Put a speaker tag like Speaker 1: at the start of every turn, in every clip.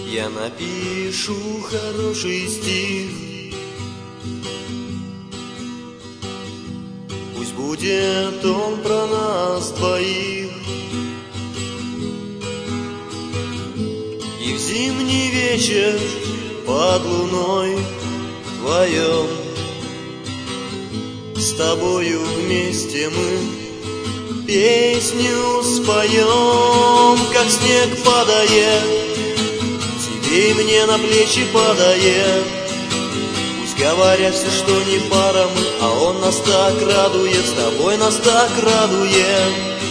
Speaker 1: Я напишу хороший стих, пусть будет он про нас двоих. И в зимний вечер под луной вдвоем с тобою вместе мы песню споем, как снег падает, тебе и мне на плечи падает. Пусть говорят все, что не пара мы, а он нас так радует, с тобой нас так радует.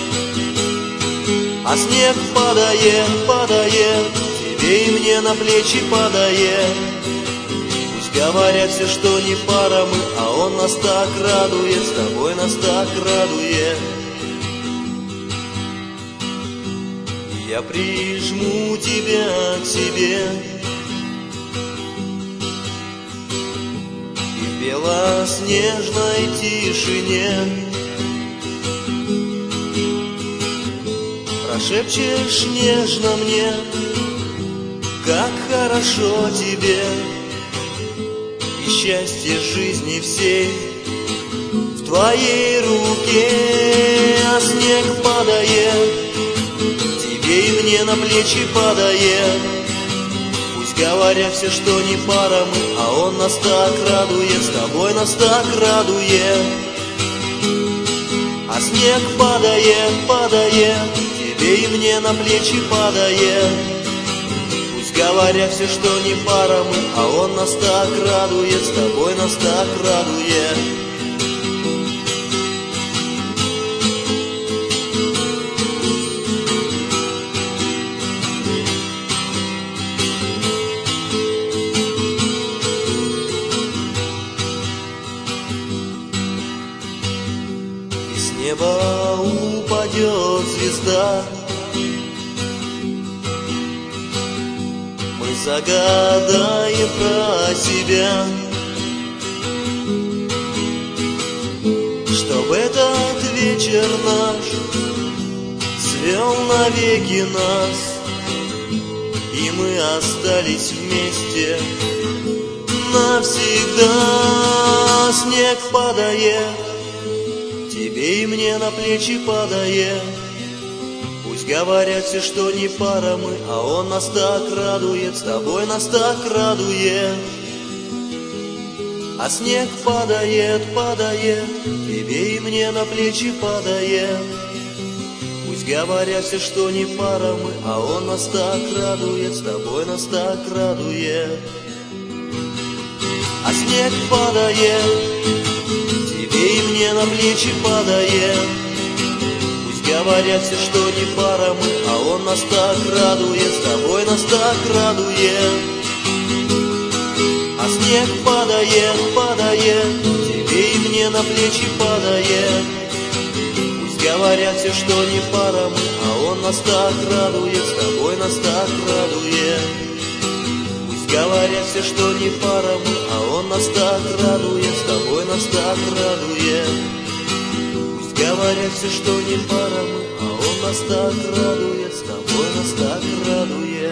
Speaker 1: А снег падает, падает, тебе и мне на плечи падает. Пусть говорят все, что не пара мы, а он нас так радует, с тобой нас так радует. Я прижму тебя к себе и в белоснежной тишине прошепчешь нежно мне, как хорошо тебе, и счастье жизни всей в твоей руке. А снег падает, тебе и мне на плечи падает. Пусть говорят все, что не пара мы, а он нас так радует, с тобой нас так радует. А снег падает, падает, тебе и мне на плечи падает. Пусть говорят все, что не пара мы, а он нас так радует, с тобой нас так радует. С неба упадет звезда, мы загадаем про себя, чтоб этот вечер наш свел навеки нас, и мы остались вместе навсегда. Снег падает, тебе и мне на плечи падает. Пусть говорят все, что не пара мы, а он нас так радует, с тобой нас так радует. А снег падает, падает, тебе и мне на плечи падает. Пусть говорят все, что не пара мы, а он нас так радует, с тобой нас так радует. А снег падает, тебе и мне на плечи падает. Пусть говорят все, что не пара мы, а он нас так радует, с тобой нас так радует. А снег падает, падает, тебе и мне на плечи падает. Пусть говорят все, что не пара мы, а он нас так радует, с тобой нас так радует. Пусть говорят все, что не пара мы, а он нас так радует, с тобой нас так радует. Пусть говорят все, что не пара мы, а он нас так радует, с тобой нас так радует.